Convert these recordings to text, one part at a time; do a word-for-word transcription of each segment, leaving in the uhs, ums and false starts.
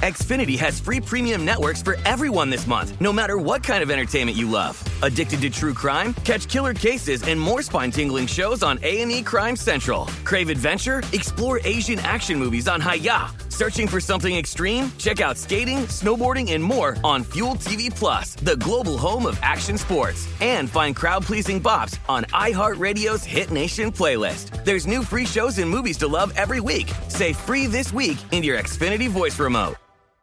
Xfinity has free premium networks for everyone this month, no matter what kind of entertainment you love. Addicted to true crime? Catch killer cases and more spine-tingling shows on A and E Crime Central. Crave adventure? Explore Asian action movies on Hi-Ya. Searching for something extreme? Check out skating, snowboarding, and more on Fuel T V Plus, the global home of action sports. And find crowd-pleasing bops on iHeartRadio's Hit Nation playlist. There's new free shows and movies to love every week. Say free this week in your Xfinity voice remote.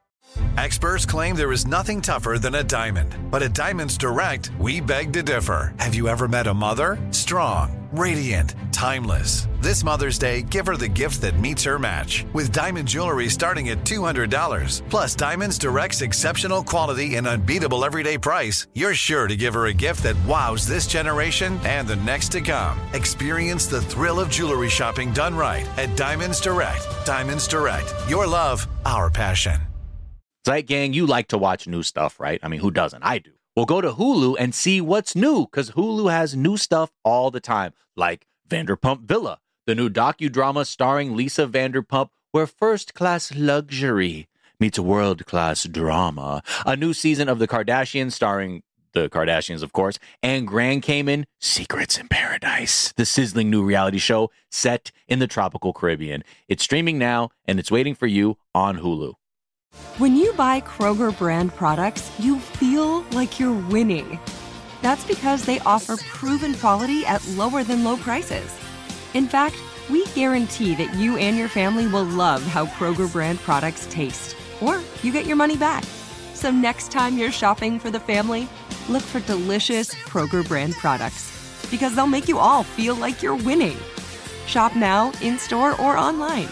Experts claim there is nothing tougher than a diamond. But at Diamonds Direct, we beg to differ. Have you ever met a mother? Strong, radiant, timeless. This Mother's Day, give her the gift that meets her match. With diamond jewelry starting at two hundred dollars. Plus Diamonds Direct's exceptional quality and unbeatable everyday price, you're sure to give her a gift that wows this generation and the next to come. Experience the thrill of jewelry shopping done right at Diamonds Direct. Diamonds Direct. Your love, our passion. Right, gang, you like to watch new stuff, right? I mean, who doesn't? I do. Well, go to Hulu and see what's new, because Hulu has new stuff all the time, like Vanderpump Villa, the new docudrama starring Lisa Vanderpump, where first-class luxury meets world-class drama. A new season of The Kardashians starring the Kardashians, of course, and Grand Cayman, Secrets in Paradise, the sizzling new reality show set in the tropical Caribbean. It's streaming now, and it's waiting for you on Hulu. When you buy Kroger brand products, you feel like you're winning. That's because they offer proven quality at lower than low prices. In fact, we guarantee that you and your family will love how Kroger brand products taste, or you get your money back. So next time you're shopping for the family, look for delicious Kroger brand products, because they'll make you all feel like you're winning. Shop now, in-store, or online.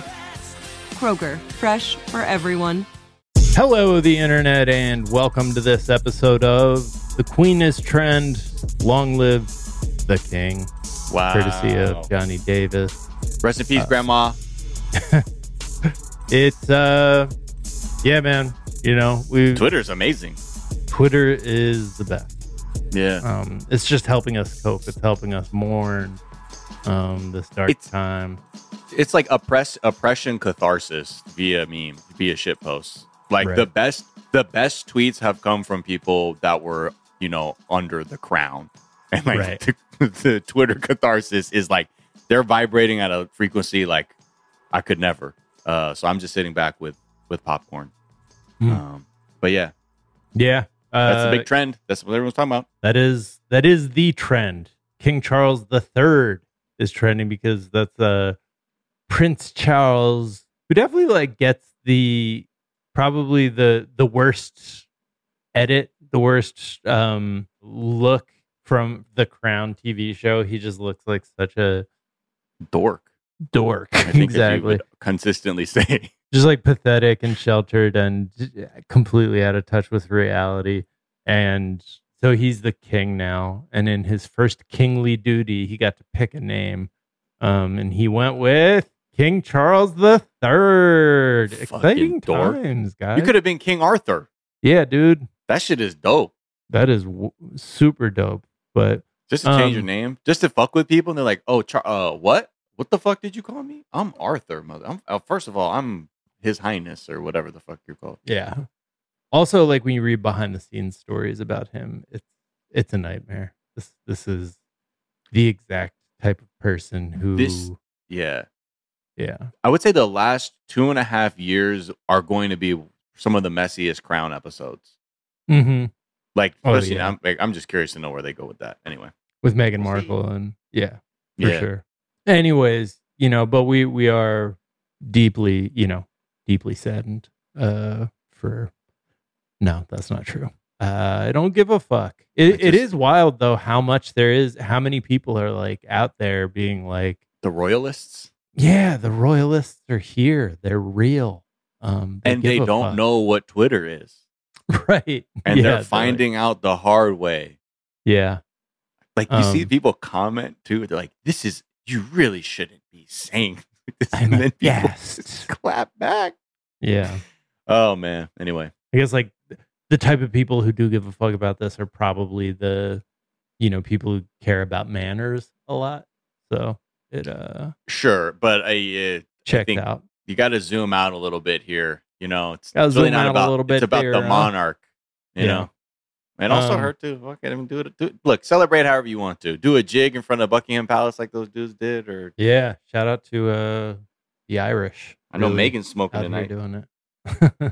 Kroger, fresh for everyone. Hello, the internet, and welcome to this episode of The Queen is Trend. Long live the king. Wow. Courtesy of Johnny Davis. Rest in peace, uh, Grandma. It's, uh, yeah, man. You know, we Twitter's amazing. Twitter is the best. Yeah. Um, it's just helping us cope. It's helping us mourn um, this dark it's, time. It's like oppress, oppression catharsis via meme, via shitposts. Like right. the best, the best tweets have come from people that were, you know, under the crown, and like right. the, the Twitter catharsis is like they're vibrating at a frequency like I could never. Uh, so I'm just sitting back with with popcorn. Mm. Um, but yeah, yeah, uh, that's a big trend. That's what everyone's talking about. That is that is the trend. King Charles the Third is trending because that's uh, Prince Charles, who definitely like gets the. Probably the the worst edit, the worst um, look from the Crown T V show. He just looks like such a dork. Dork, I think exactly. Consistently say, just like pathetic and sheltered and completely out of touch with reality. And so he's the king now. And in his first kingly duty, he got to pick a name, um, and he went with King Charles the Third. Exciting dork. times, guys. You could have been King Arthur. Yeah, dude. That shit is dope. That is w- super dope. But just to change um, your name, just to fuck with people, and they're like, "Oh, Char- uh, what? What the fuck did you call me? I'm Arthur, mother. I'm, uh, first of all, I'm His Highness or whatever the fuck you're called." Yeah. Also, like when you read behind the scenes stories about him, it's it's a nightmare. This this is the exact type of person who. This, yeah. Yeah. I would say the last two and a half years are going to be some of the messiest Crown episodes. Mm-hmm. Like, oh, especially, yeah. I'm, like, I'm just curious to know where they go with that. Anyway, with Meghan Markle and yeah, for yeah. sure. Anyways, you know, but we we are deeply, you know, deeply saddened. Uh, for no, that's not true. Uh, I don't give a fuck. It just, it is wild though how much there is, how many people are like out there being like the royalists. Yeah, the royalists are here. They're real. Um, they and they don't fuck. know what Twitter is. Right. And yeah, they're finding like, out the hard way. Yeah. Like you um, see people comment too. They're like, this is, you really shouldn't be saying this. I'm and then people aghast. just clap back. Yeah. Oh, man. Anyway. I guess like the type of people who do give a fuck about this are probably the, you know, people who care about manners a lot. So. It uh sure, but I uh, checked I think out. You got to zoom out a little bit here You know, it's, Gotta it's really zoom not out a about little bit it's about there, the huh? monarch. You Yeah. know, and also Um, her too. Fuck it, I mean, do it. Do it. Look, celebrate however you want to. Do a jig in front of Buckingham Palace like those dudes did, or Yeah, shout out to uh, the Irish. I know Really Megan's smoking out here tonight. doing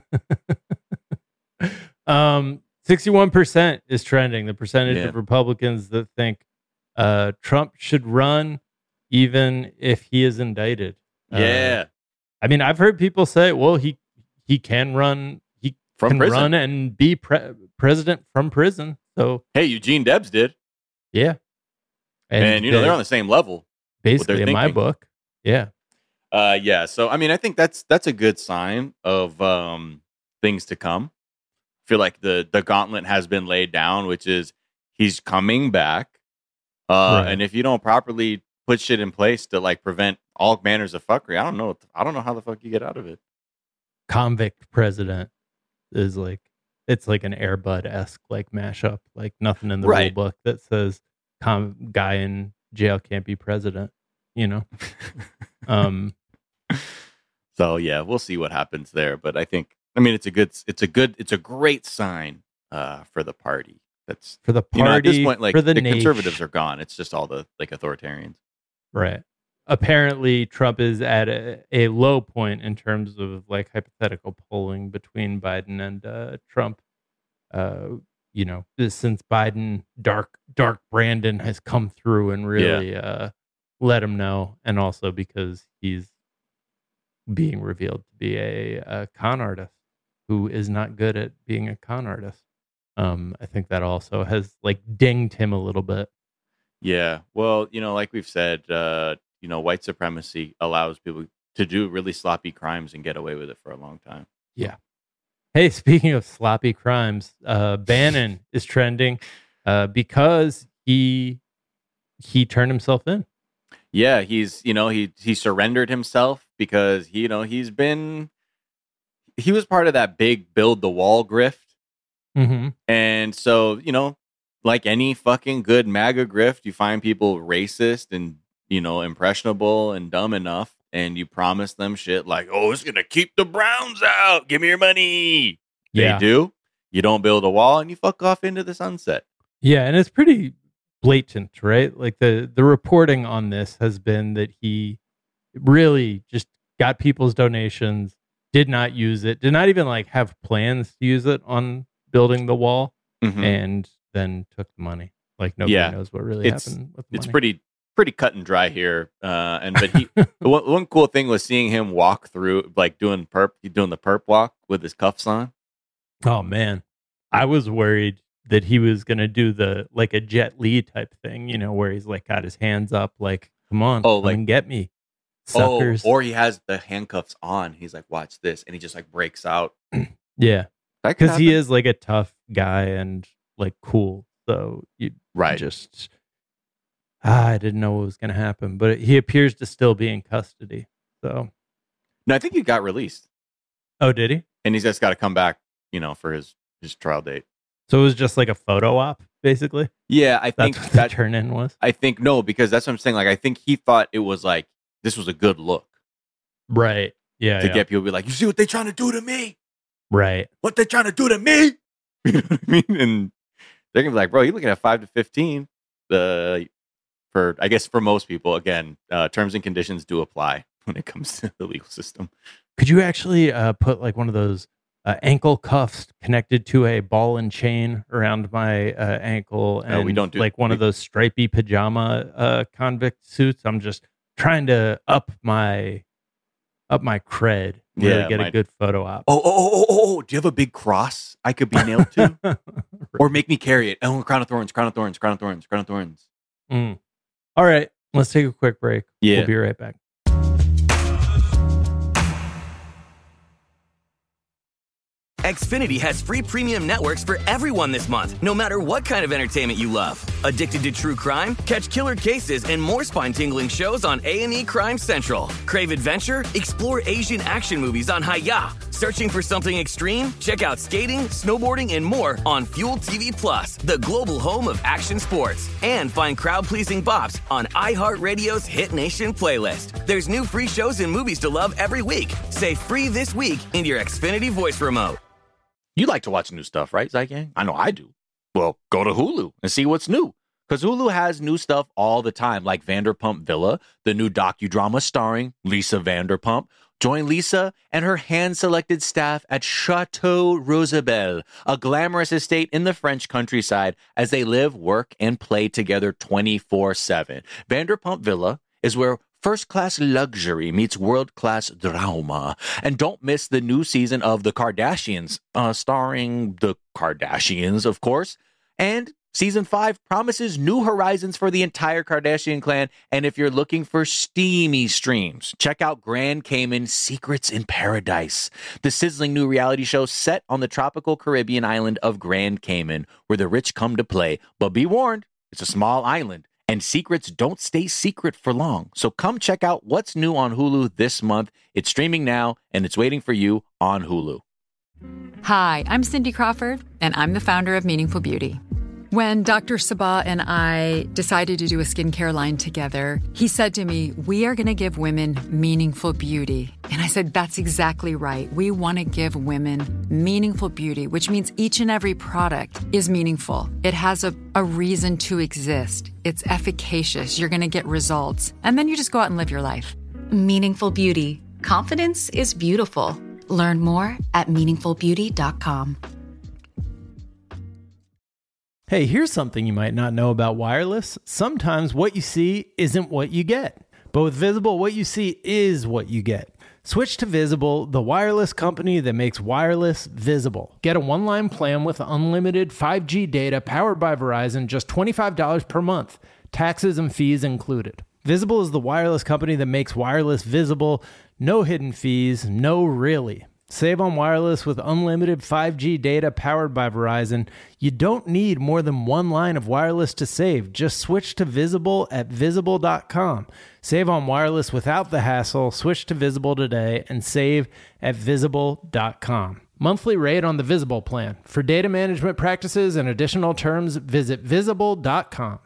it. um, sixty-one percent is trending. The percentage Yeah. of Republicans that think uh, Trump should run, even if he is indicted. Uh, Yeah, I mean, I've heard people say, "Well, he he can run. He from can prison. run and be pre- president from prison." So Hey, Eugene Debs did, yeah, and, you know the- they're on the same level. basically in my thinking. book. Yeah, Uh, yeah. So I mean, I think that's that's a good sign of um things to come. I feel like the the gauntlet has been laid down, which is he's coming back. Uh, Right. and if you don't properly put shit in place to like prevent all manners of fuckery, I don't know. I don't know how the fuck you get out of it. convict president is like it's like an Air Bud esque like mashup. Like nothing in the rule Right. book that says com- guy in jail can't be president. You know. um. So yeah, we'll see what happens there. But I think, I mean, it's a good, it's a good, it's a great sign uh, for the party. That's For the party, you know, at this point, like for the, the, nation. conservatives are gone. It's just all the like authoritarians. Right. Apparently, Trump is at a, a low point in terms of like hypothetical polling between Biden and uh, Trump. Uh, you know, since Biden, dark, dark Brandon has come through and really uh, let him know, and also because he's being revealed to be a, a con artist who is not good at being a con artist. Um, I think that also has like dinged him a little bit. Yeah. Well, you know, like we've said, uh, you know, white supremacy allows people to do really sloppy crimes and get away with it for a long time. Hey, speaking of sloppy crimes, uh, Bannon is trending uh, because he he turned himself in. Yeah, he's, you know, he he surrendered himself because he, you know, he's been he was part of that big build the wall grift. Mm-hmm. And so, you know, like any fucking good MAGA grift, you find people racist and, you know, impressionable and dumb enough, and you promise them shit like, oh, it's going to keep the Browns out. Give me your money. Yeah. They do. You don't build a wall and you fuck off into the sunset. Yeah, and it's pretty blatant, right? Like the the reporting on this has been that he really just got people's donations, did not use it, did not even like have plans to use it on building the wall, Mhm. and then took the money. Like nobody Yeah. knows what really It's- happened with the It's money. pretty pretty cut and dry here. Uh, and but he one, one cool thing was seeing him walk through, like doing perp, doing the perp walk with his cuffs on. Oh man, I was worried that he was gonna do the like a Jet Li type thing, you know, where he's like got his hands up, like, "Come on, Oh, come like- and get me, suckers." Oh, or he has the handcuffs on. He's like, watch this, and he just like breaks out. Yeah, That could because he happen. is like a tough guy and like cool. So you right. just ah, I didn't know what was gonna happen, but he appears to still be in custody. So, No, I think he got released, oh, did he? and he's just got to come back, you know, for his his trial date. So it was just like a photo op, basically. Yeah, I That's think what the that. turn in was. I think no, because that's what I'm saying. Like, I think he thought it was like this was a good look Right. Yeah. to yeah. get people to be like, you see what they trying to do to me? Right. What they trying to do to me? You know what I mean? And they're gonna be like, bro, you're looking at five to fifteen. The for I guess for most people, again, uh, terms and conditions do apply when it comes to the legal system. Could you actually uh, put like one of those uh, ankle cuffs connected to a ball and chain around my uh, ankle, and No, we don't do- like one of we- those stripy pajama uh, convict suits? I'm just trying to up my up my cred. Really Yeah, get my- a good photo op. Oh, oh, oh, oh, oh, do you have a big cross I could be nailed to? Or make me carry it. Oh, crown of thorns, crown of thorns, crown of thorns, crown of thorns. Mm. All right, let's take a quick break. Yeah. We'll be right back. Xfinity has free premium networks for everyone this month, no matter what kind of entertainment you love. Addicted to true crime? Catch killer cases and more spine-tingling shows on A and E Crime Central. Crave adventure? Explore Asian action movies on Hi-Ya. Searching for something extreme? Check out skating, snowboarding, and more on Fuel T V Plus, the global home of action sports. And find crowd-pleasing bops on iHeartRadio's Hit Nation playlist. There's new free shows and movies to love every week. Say free this week in your Xfinity voice remote. You like to watch new stuff, right, Zygang? I know I do. Well, go to Hulu and see what's new. Because Hulu has new stuff all the time, like Vanderpump Villa, the new docudrama starring Lisa Vanderpump. Join Lisa and her hand-selected staff at Chateau Rosabelle, a glamorous estate in the French countryside, as they live, work, and play together twenty-four seven. Vanderpump Villa is where first-class luxury meets world-class drama. And don't miss the new season of The Kardashians, uh, starring the Kardashians, of course. And season five promises new horizons for the entire Kardashian clan. And if you're looking for steamy streams, check out Grand Cayman Secrets in Paradise, the sizzling new reality show set on the tropical Caribbean island of Grand Cayman, where the rich come to play. But be warned, it's a small island, and secrets don't stay secret for long. So come check out what's new on Hulu this month. It's streaming now, and it's waiting for you on Hulu. Hi, I'm Cindy Crawford, and I'm the founder of Meaningful Beauty. When Doctor Sabah and I decided to do a skincare line together, he said to me, we are going to give women meaningful beauty. And I said, that's exactly right. We want to give women meaningful beauty, which means each and every product is meaningful. It has a, a reason to exist. It's efficacious. You're going to get results. And then you just go out and live your life. Meaningful Beauty. Confidence is beautiful. Learn more at meaningful beauty dot com. Hey, here's something you might not know about wireless. Sometimes what you see isn't what you get. But with Visible, what you see is what you get. Switch to Visible, the wireless company that makes wireless visible. Get a one-line plan with unlimited five G data powered by Verizon, just twenty-five dollars per month. Taxes and fees included. Visible is the wireless company that makes wireless visible. No hidden fees, no really. Save on wireless with unlimited five G data powered by Verizon. You don't need more than one line of wireless to save. Just switch to Visible at visible dot com. Save on wireless without the hassle. Switch to Visible today and save at visible dot com. Monthly rate on the Visible plan. For data management practices and additional terms, visit visible dot com.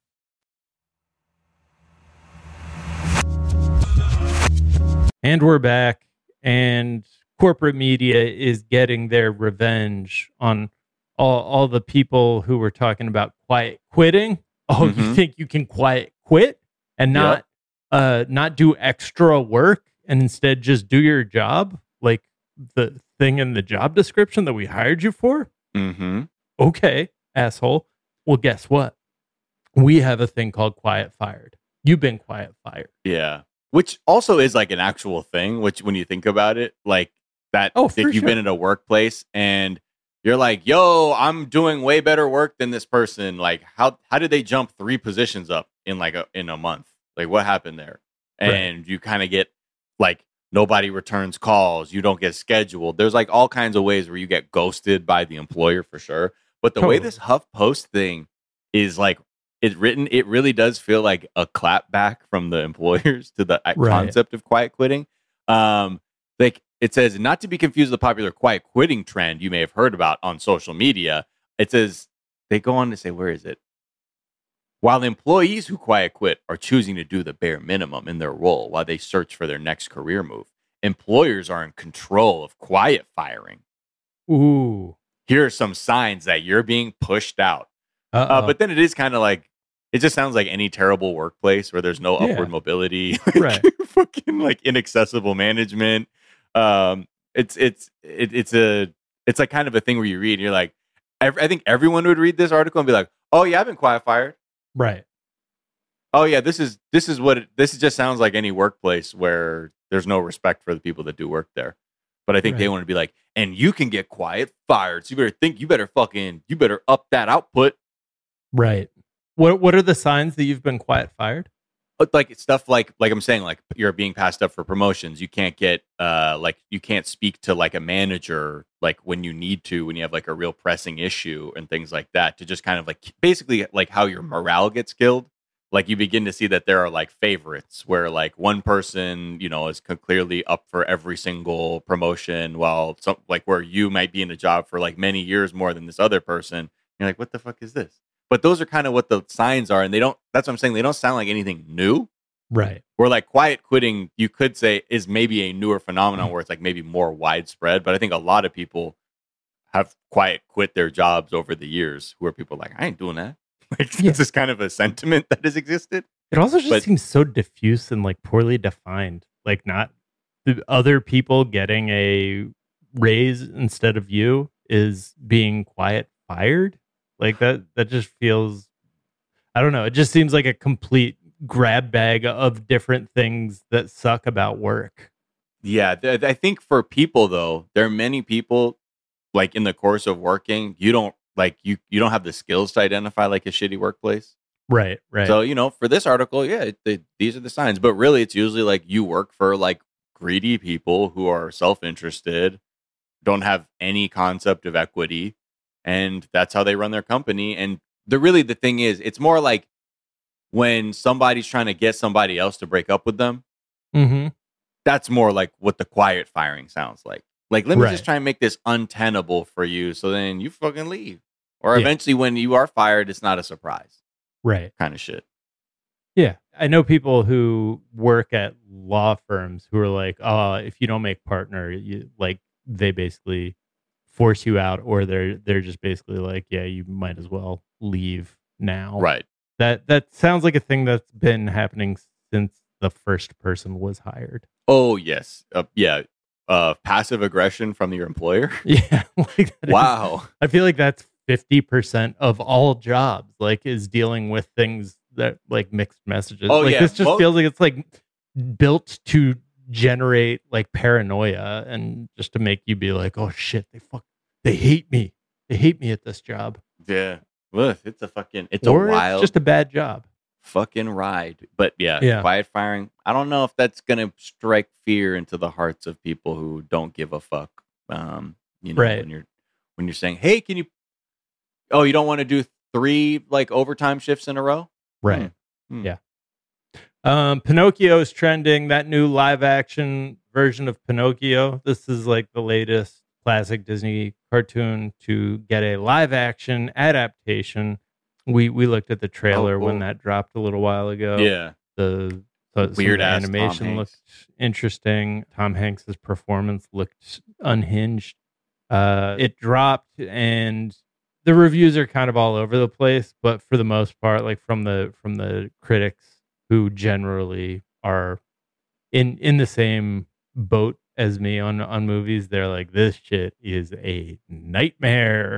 And we're back, and corporate media is getting their revenge on all, all the people who were talking about quiet quitting. Oh, mm-hmm. You think you can quiet quit and not yep. uh, not do extra work and instead just do your job, like the thing in the job description that we hired you for? Mm-hmm. Okay, asshole. Well, guess what? We have a thing called quiet fired. You've been quiet fired. Yeah. Which also is like an actual thing, which when you think about it, like that, oh, if you've sure. been in a workplace and you're like, yo, I'm doing way better work than this person. Like, how, how did they jump three positions up in like a, in a month? Like, what happened there? And right. you kind of get like, nobody returns calls. You don't get scheduled. There's like all kinds of ways where you get ghosted by the employer for sure. But the totally. way this HuffPost thing is like, it's written, it really does feel like a clap back from the employers to the right. concept of quiet quitting. Um, like it says, not to be confused with the popular quiet quitting trend you may have heard about on social media. It says, they go on to say, where is it? While employees who quiet quit are choosing to do the bare minimum in their role while they search for their next career move, employers are in control of quiet firing. Ooh. Here are some signs that you're being pushed out. Uh, but then it is kind of like, it just sounds like any terrible workplace where there's no yeah. upward mobility, like, right? Fucking like inaccessible management. Um, it's it's it, it's a it's like kind of a thing where you read and you're like, I, I think everyone would read this article and be like, oh yeah, I've been quiet fired. Right. Oh yeah, this is this is what it, this just sounds like any workplace where there's no respect for the people that do work there. But I think right. they want to be like, and you can get quiet fired. So you better think, you better fucking, you better up that output. Right. What What are the signs that you've been quiet fired? But like stuff like like I'm saying, like you're being passed up for promotions. You can't get uh like you can't speak to like a manager like when you need to, when you have like a real pressing issue and things like that, to just kind of like basically like how your morale gets killed. Like you begin to see that there are like favorites where like one person, you know, is c- clearly up for every single promotion, while some like where you might be in a job for like many years more than this other person. You're like, what the fuck is this? But those are kind of what the signs are, and they don't. That's what I'm saying. They don't sound like anything new. Right. Where like quiet quitting, you could say, is maybe a newer phenomenon where it's like maybe more widespread. But I think a lot of people have quiet quit their jobs over the years, where people are like, I ain't doing that. Like Yeah. this is kind of a sentiment that has existed. It also just But- seems so diffuse and like poorly defined. Like not the other people getting a raise instead of you is being quiet fired. Like that that just feels, I don't know, it just seems like a complete grab bag of different things that suck about work. Yeah, th- I think for people though, there are many people like in the course of working, you don't like you you don't have the skills to identify like a shitty workplace. Right, right. So, you know, for this article, yeah, it, they, these are the signs. But really, it's usually like you work for like greedy people who are self-interested, don't have any concept of equity, and that's how they run their company. And the really the thing is, it's more like when somebody's trying to get somebody else to break up with them. mm-hmm. That's more like what the quiet firing sounds like. Like, let me Right. just try and make this untenable for you, so then you fucking leave. Or Yeah. eventually, when you are fired, it's not a surprise Right. kind of shit. Yeah. I know people who work at law firms who are like, oh, if you don't make partner, you like they basically force you out, or they're they're just basically like, yeah, you might as well leave now. Right. That that sounds like a thing that's been happening since the first person was hired. Oh, yes. Uh, yeah. Uh, passive aggression from your employer. Yeah. Like that is- Wow. I feel like that's fifty percent of all jobs, like, is dealing with things that like mixed messages. Oh, like yeah. this just Mo- feels like it's like built to generate like paranoia and just to make you be like, oh shit, they fuck they hate me. They hate me at this job. Yeah. Ugh, it's a fucking, it's or a wild it's just a bad job. fucking ride. But yeah, Yeah. quiet firing. I don't know if that's going to strike fear into the hearts of people who don't give a fuck. Um, you know, Right. when you're, when you're saying, hey, can you, oh, you don't want to do three like overtime shifts in a row? Right. Hmm. Yeah. Um, Pinocchio is trending. That new live action version of Pinocchio. This is like the latest classic Disney cartoon to get a live action adaptation. We we looked at the trailer Oh, cool. when that dropped a little while ago. Yeah. The so some of the Weird-ass Tom animation Hanks. looked interesting. Tom Hanks's performance looked unhinged. Uh, it dropped, and the reviews are kind of all over the place. But for the most part, like from the from the critics, who generally are in in the same boat as me on on movies, they're like, this shit is a nightmare.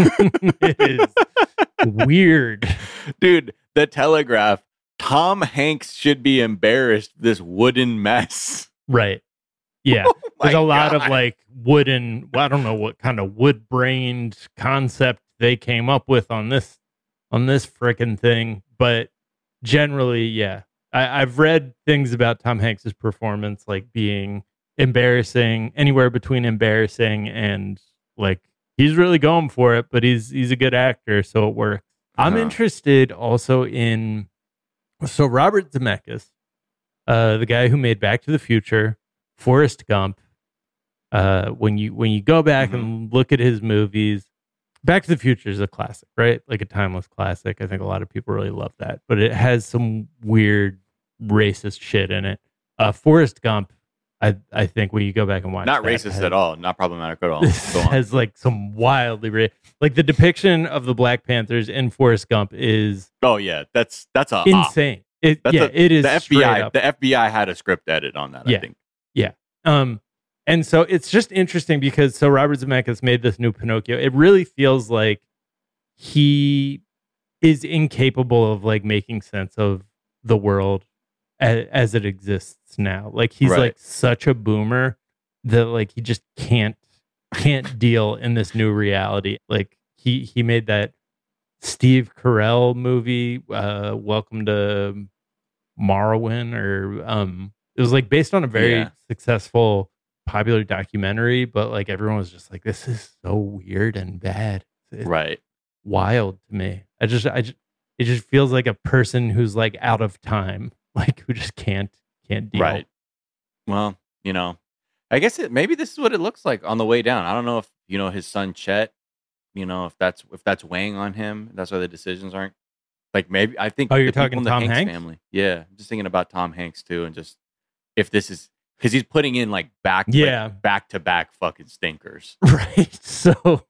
It is weird. Dude, The Telegraph. Tom Hanks should be embarrassed. This wooden mess. Right. Yeah. Oh There's my a lot of God. like wooden, well, I don't know what kind of wood brained concept they came up with on this on this frickin' thing. But generally, yeah. I, I've read things about Tom Hanks's performance like being embarrassing, anywhere between embarrassing and like he's really going for it, but he's he's a good actor, so it works. I'm Uh-huh. interested also in so Robert Zemeckis, uh, the guy who made Back to the Future, Forrest Gump. Uh, when you when you go back Mhm. and look at his movies, Back to the Future is a classic, right? Like a timeless classic. I think a lot of people really love that, but it has some weird racist shit in it. Uh, Forrest Gump, I I think when you go back and watch, Not that, racist has- at all. Not problematic at all. This Go on. has like some wildly ra- like the depiction of the Black Panthers in Forrest Gump is Oh yeah, that's that's a insane. It That's yeah, a- it is the F B straight I. up. The F B I had a script edit on that. Yeah. I think. Um, and so it's just interesting because so Robert Zemeckis made this new Pinocchio. It really feels like he is incapable of like making sense of the world as, as it exists now. Like he's Right. like such a boomer that like he just can't can't deal in this new reality. Like he he made that Steve Carell movie, uh, Welcome to Morrowind, or um, it was like based on a very Yeah. successful popular documentary, but like everyone was just like, this is so weird and bad. It's Right. wild to me. I just, I just, it just feels like a person who's like out of time, like who just can't, can't deal. Right. Well, you know, I guess it maybe this is what it looks like on the way down. I don't know if, you know, his son Chet, you know, if that's if that's weighing on him. That's why the decisions aren't like maybe I think Oh, you're the people talking in the Tom Hanks, Hanks? family. Yeah. I'm just thinking about Tom Hanks too, and just if this is because he's putting in like back Yeah. like, back to back fucking stinkers. Right. So,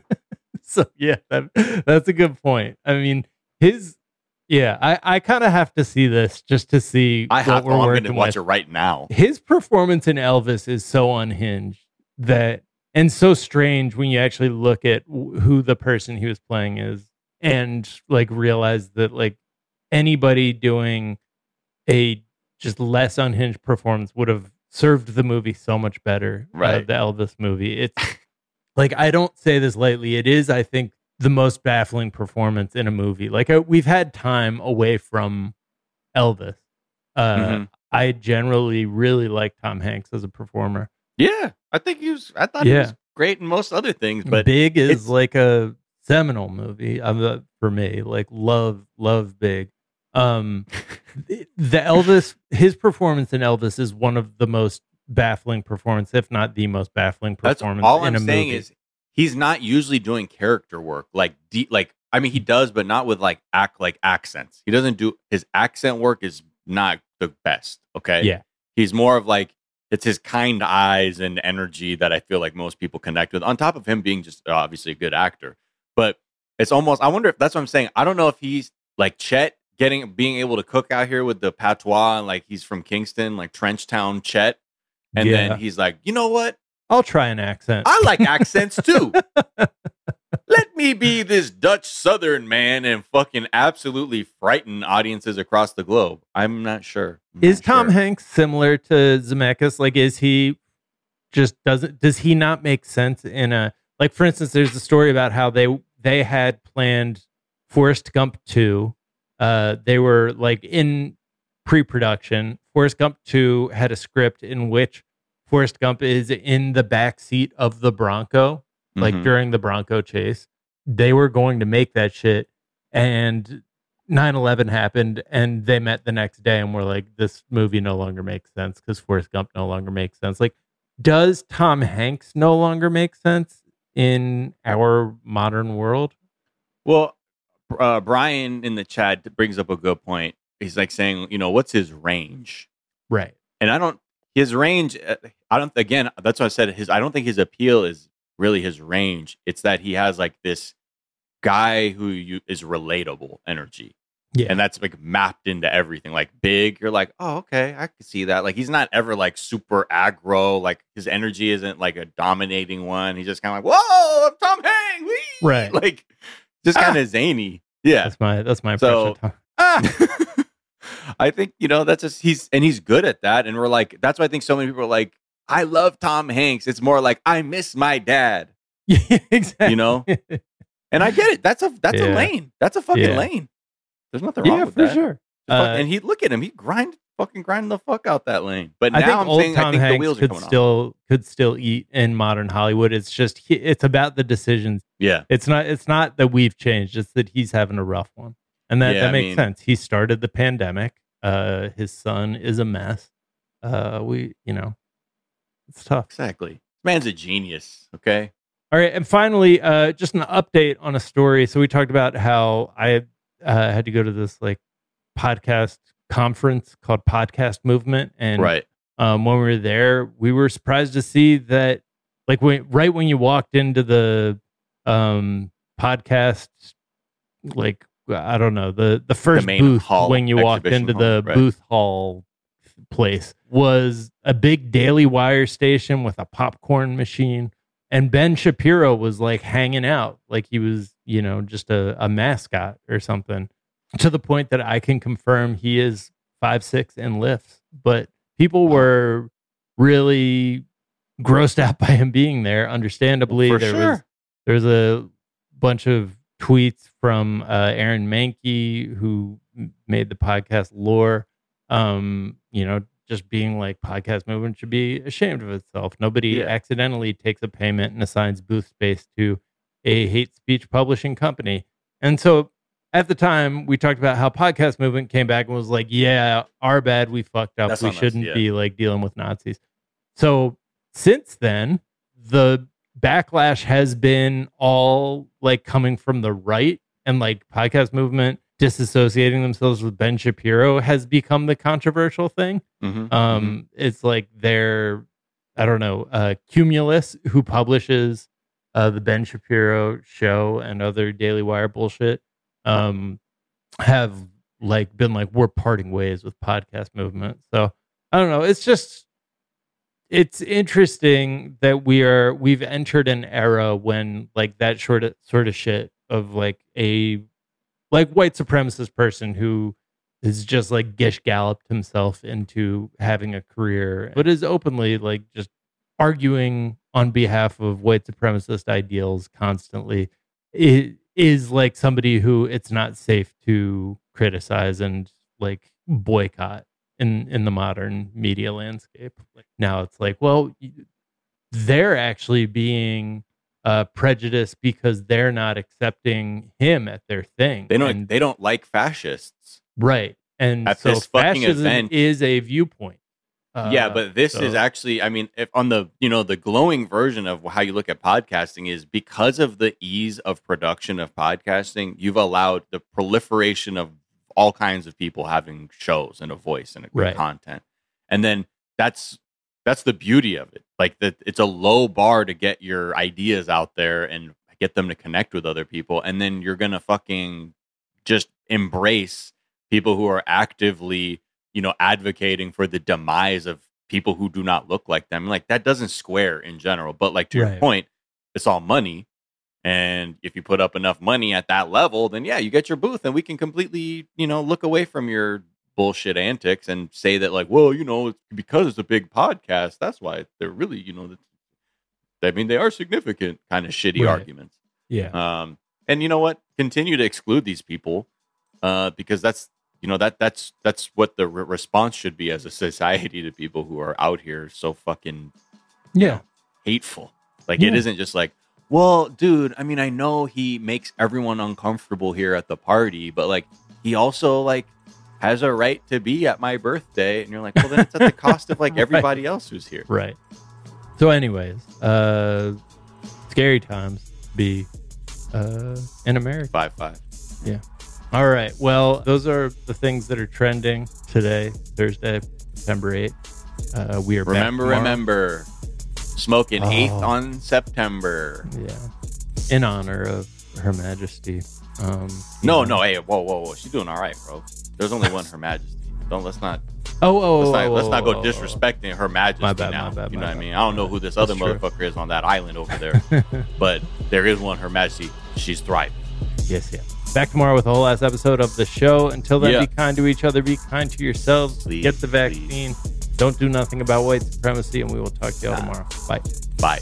so yeah, that, that's a good point. I mean, his, yeah, I, I kind of have to see this just to see I what have to, we're I'm working gonna watch with. it right now. His performance in Elvis is so unhinged that, and so strange when you actually look at w- who the person he was playing is, and like realize that like anybody doing a just less unhinged performance would have served the movie so much better. uh, Right. the Elvis movie. It's like, I don't say this lightly. It is, I think, the most baffling performance in a movie. Like uh, we've had time away from Elvis. Uh, Mhm. I generally really like Tom Hanks as a performer. Yeah. I think he was I thought he Yeah. was great in most other things, but Big is it's- like a seminal movie of the, for me. Like love, love Big. Um, the the Elvis, his performance in Elvis is one of the most baffling performance, if not the most baffling That's performance all in I'm a saying movie. is he's not usually doing character work like deep like I mean he does but not with like act like accents. He doesn't do his accent work is not the best, okay? Yeah. He's more of like it's his kind eyes and energy that I feel like most people connect with on top of him being just uh, obviously a good actor. But it's almost I wonder if that's what I'm saying. I don't know if he's like Chet getting being able to cook out here with the patois and like he's from Kingston, like Trenchtown Chet. And Yeah. then he's like, "You know what? I'll try an accent. I like accents too. Let me be this Dutch Southern man and fucking absolutely frighten audiences across the globe." I'm not sure. I'm Is not Tom sure. Hanks similar to Zemeckis? Like, is he just doesn't? Does he not make sense in a like? For instance, there's a story about how they they had planned Forrest Gump two. Uh, they were like in pre-production. Forrest Gump two had a script in which Forrest Gump is in the back seat of the Bronco, like Mhm. during the Bronco chase. They were going to make that shit, and nine eleven happened, and they met the next day and were like, this movie no longer makes sense because Forrest Gump no longer makes sense. Like, does Tom Hanks no longer make sense in our modern world? Well, uh, Brian in the chat brings up a good point. He's like saying, you know, what's his range? Right. And I don't, his range, uh, I don't, again, that's why I said his, I don't think his appeal is really his range. It's that he has like this guy who you, is relatable energy. Yeah. And that's like mapped into everything. Like Big, you're like, oh, okay, I can see that. Like he's not ever like super aggro. Like his energy isn't like a dominating one. He's just kind of like, whoa, I'm Tom Hanks. Whee! Right. Like just kind of zany. Yeah. That's my that's my So- impression. of Tom. Ah! I think, you know, that's just, he's, and he's good at that. And we're like, that's why I think so many people are like, I love Tom Hanks. It's more like, I miss my dad, Yeah, exactly. you know? And I get it. That's a, that's Yeah. a lane. That's a fucking Yeah. lane. There's nothing wrong Yeah, with for that. sure. Fuck- Uh, and he, look at him. He grind, fucking grind the fuck out that lane. But I now think I'm old saying, Tom I think Hanks the wheels are could coming off. still could still eat in modern Hollywood. It's just he, it's about the decisions. Yeah. It's not it's not that we've changed. It's that he's having a rough one, and that Yeah, that I makes mean- sense. He started the pandemic. Uh, his son is a mess. Uh, we you know, it's tough. Exactly. This man's a genius. Okay. All right, and finally, uh, just an update on a story. So we talked about how I uh, had to go to this like podcast conference called Podcast Movement, and Right. um, when we were there, we were surprised to see that, like, when, right when you walked into the um, podcast, like, I don't know, the the first main booth hall, when you walked exhibition into the hall, right. booth hall place was a big Daily Wire station with a popcorn machine. And Ben Shapiro was like hanging out, like he was, you know, just a, a mascot or something, to the point that I can confirm he is five six and lifts. But people were really grossed out by him being there. Understandably, For there was sure. there was a bunch of tweets from uh, Aaron Mankey, who m- made the podcast Lore, um, you know, just being like podcast movement should be ashamed of itself. Nobody Yeah. accidentally takes a payment and assigns booth space to a hate speech publishing company. And so at the time, we talked about how podcast movement came back and was like, yeah, our bad, we fucked up. That's we on us, shouldn't yeah. be like dealing with Nazis. So since then, the backlash has been all like coming from the right, and like podcast movement disassociating themselves with Ben Shapiro has become the controversial thing. Mm-hmm. Um, it's like they're, I don't know, uh, Cumulus, who publishes uh, the Ben Shapiro show and other Daily Wire bullshit, um, have like been like, we're parting ways with podcast movement. So I don't know. It's just, it's interesting that we are, we've entered an era when like that sort of sort of shit of like a like white supremacist person who is just like Gish galloped himself into having a career, but is openly like just arguing on behalf of white supremacist ideals constantly. It is like somebody who it's not safe to criticize and like boycott in in the modern media landscape. Like now it's like, well, they're actually being uh prejudiced because they're not accepting him at their thing. They don't. And- they don't like fascists. right. And At so this fucking fascism event- is a viewpoint. Uh, yeah, but this so- is actually, I mean, if on the, you know, the glowing version of how you look at podcasting is because of the ease of production of podcasting, you've allowed the proliferation of all kinds of people having shows and a voice and a good Right. content. And then that's that's the beauty of it. Like that it's a low bar to get your ideas out there and get them to connect with other people. And then you're going to fucking just embrace people who are actively, you know, advocating for the demise of people who do not look like them. Like that doesn't square in general. But like to Right. your point, it's all money. And if you put up enough money at that level, then yeah, you get your booth and we can completely, you know, look away from your bullshit antics and say that like, well, you know, it's because it's a big podcast. That's why they're really, you know, I mean, they are significant kind of shitty Right. arguments. yeah. Um, and you know what? Continue to exclude these people uh, because that's, you know, that that's that's what the re- response should be as a society to people who are out here so fucking Yeah. hateful. Like Yeah. it isn't just like, well, dude, I mean, I know he makes everyone uncomfortable here at the party, but like he also like has a right to be at my birthday. And you're like, well, then it's at the cost of like Right. everybody else who's here. Right. So anyways, uh scary times to be uh in America. Five five. Yeah. All right. Well, those are the things that are trending today, Thursday, September eighth. Uh, we are back Remember, tomorrow. remember, smoking Oh. eighth on September. Yeah. In honor of Her Majesty. Um, No, you know. no, hey, whoa, whoa, whoa. She's doing all right, bro. There's only one Her Majesty. Don't let's not Oh, oh, let's oh, not, oh, let's not oh, go oh, disrespecting Her Majesty My bad, now. my bad, you my know what I bad, mean? I don't my know bad. who this That's other true. motherfucker is on that island over there, but there is one Her Majesty. She's thriving. Yes, yes. Back tomorrow with a whole last episode of the show. Until then, Yeah. be kind to each other. Be kind to yourselves. Please, Get the vaccine. Don't do nothing about white supremacy, and we will talk to y'all tomorrow. Bye. Bye.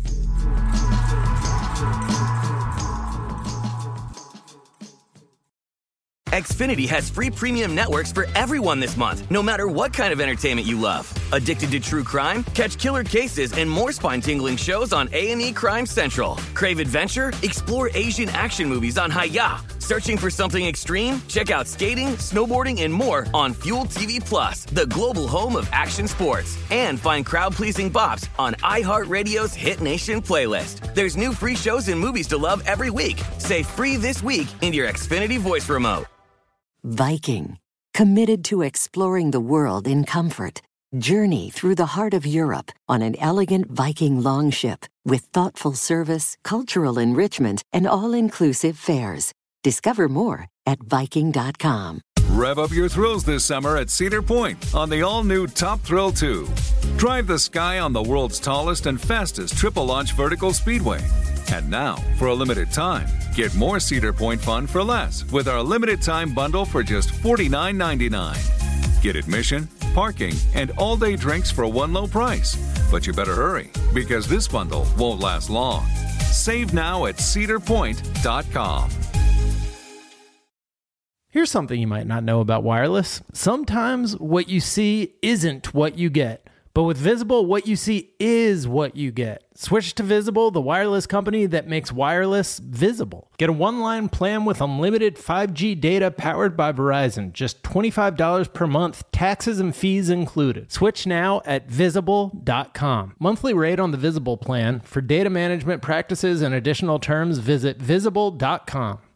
Xfinity has free premium networks for everyone this month, no matter what kind of entertainment you love. Addicted to true crime? Catch killer cases and more spine-tingling shows on A and E Crime Central. Crave adventure? Explore Asian action movies on Hi-Ya. Searching for something extreme? Check out skating, snowboarding, and more on Fuel T V Plus, the global home of action sports. And find crowd-pleasing bops on iHeartRadio's Hit Nation playlist. There's new free shows and movies to love every week. Say free this week in your Xfinity voice remote. Viking, committed to exploring the world in comfort. Journey through the heart of Europe on an elegant Viking longship with thoughtful service, cultural enrichment, and all-inclusive fares. Discover more at Viking dot com. Rev up your thrills this summer at Cedar Point on the all-new Top Thrill two. Drive the sky on the world's tallest and fastest triple-launch vertical speedway. And now, for a limited time, get more Cedar Point fun for less with our limited-time bundle for just forty-nine ninety-nine. Get admission, parking, and all-day drinks for one low price. But you better hurry, because this bundle won't last long. Save now at cedar point dot com. Here's something you might not know about wireless. Sometimes what you see isn't what you get. But with Visible, what you see is what you get. Switch to Visible, the wireless company that makes wireless visible. Get a one-line plan with unlimited five G data powered by Verizon. Just twenty-five dollars per month, taxes and fees included. Switch now at visible dot com. Monthly rate on the Visible plan. For data management practices and additional terms, visit visible dot com.